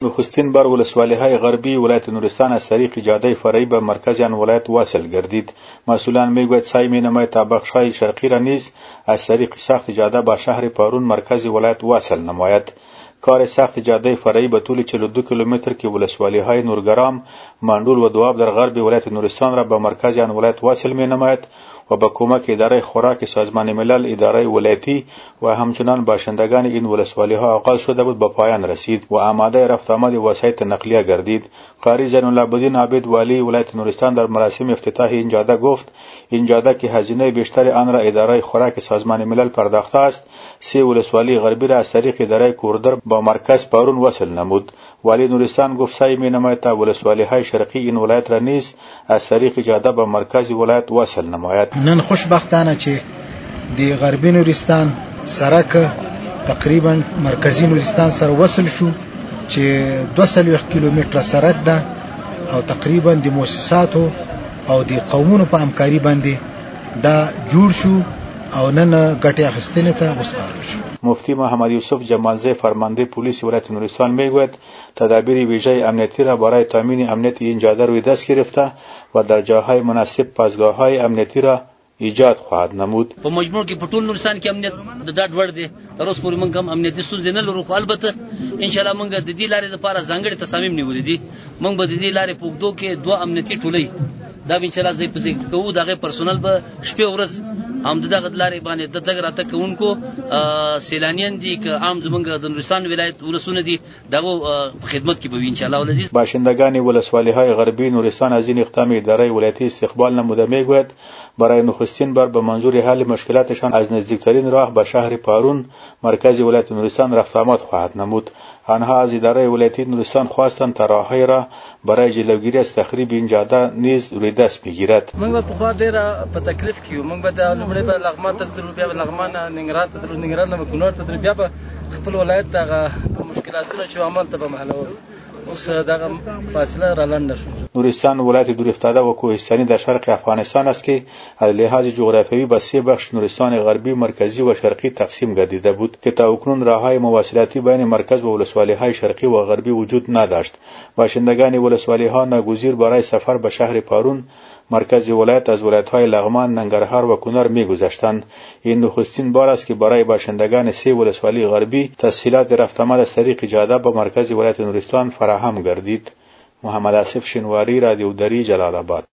نخستین بار ولسوالی‌های غربی ولایت نورستان از طریق جاده فرعی به مرکز آن ولایت واصل گردید. مسئولان میگوید سعی می‌نماید تا بخش‌های شرقی را نیز از طریق ساخت جاده با شهر پارون مرکز ولایت واصل نماید. کار ساخت جاده فرعی به طول 42 کیلومتر که ولسوالی‌های نورگرام، ماندول و دواب در غرب ولایت نورستان را به مرکز آن ولایت واصل می‌نماید و با کمک اداره خوراک سازمان ملل، اداره ولایتی و همچنان باشندگان این ولسوالی‌ها آغاز شده بود به پایان رسید و آماده رفت آمد وسایط نقلیه گردید. قاری زین العابدین عابد والی ولایت نورستان در مراسم افتتاح این جاده گفت این جاده که هزینه بیشتر آن را اداره خوراک سازمان ملل پرداخته است، 3 ولسوالی غربی را از طریق اداره کوردر با مرکز پارون وصل نمود. والی نورستان گفت سعی می‌نماید تا ولسوالی‌های شرقی این ولایت را نیز از طریق جاده به مرکز ولایت وصل نماید. نن خوشبختانه چې د غربي نورستان سرک تقریبا مرکزی نورستان سره وصل شو چې 200 کیلومتره سرک ده او تقریبا د مؤسساتو او د قومونو په همکاري باندې دا جوړ شو او نن ګټه اخیستنې ته وسپارل شو. مفتی محمد یوسف جمالزی فرمانده پلیس ولایت نورستان میگوید تدابیر ویژه امنیتی را برای تامین امنیت این جاده روی دست گرفته و در جاهای مناسب پاسگاه‌های امنیتی را ایجاد خواهد نمود. په مجموع کې په ټول نورستان کې امنیت د ډاډ وړ دی. تر اوسه پورې موږ هم امنیتي ستونزې نه لرو، خو البته ان شاء الله موږ د دې لارې لپاره ځانګړي تصامیم نیولي دي. موږ به د دې لارې په اوږدو کې 2 امنیتي ټولۍ دا ان شاء الله ځای په ځای کوو. دغه پرسونل به شپې ورځ هم دغه لارې باندې د تګ راته کوونکو سیلانیان دي که عام زمونږ د نورستان ولایت ولسونه دي دغه خدمت کې به ان شاء الله ولزیز. باشندگان ولسوالی‌های غربی نورستان از این اقدام اداره ولایتی استقبال نموده میگوید برای نخستین بار به منظور حل مشکلاتشان از نزدیکترین راه به شهر پارون مرکز ولایت نورستان رفت آمد خواهد نمود. آنها از اداره ولایتی نورستان خواستند تا راه‌های را برای جلوگیری از تخریب این جاده نیز روی دست بگیرد. موږ په خوا ډیره په تکلیف کې یو. موږ به د لومړی به لغمان ته تلو، بیا به لغمان ننګرهار ته تلو، ننګرهار نه به کونړ ته تلو، بیا به خپل ولایت دغه مشکلاتونه چې عمل ته به حلول. اوس دغه فاصله را لنډه شو. نورستان ولایت دورافتاده و کوهستانی در شرق افغانستان است که از لحاظ جغرافیایی به 3 بخش نورستان غربی، مرکزی و شرقی تقسیم گردیده بود که تا اکنون راههای مواصلاتی بین مرکز و ولسوالی‌های شرقی و غربی وجود نداشت. باشندگان ولسوالی‌ها ناگزیر برای سفر به شهر پارون مرکز ولایت از ولایت‌های لغمان، ننگرهار و کنر می‌گذشتند. این نخستین بار است که برای باشندگان 3 ولسوالی غربی تسهیلات رفت آمد از طریق جاده به مرکز ولایت نورستان فراهم گردید. محمد آصف شنواری، رادیو دری، جلال آباد.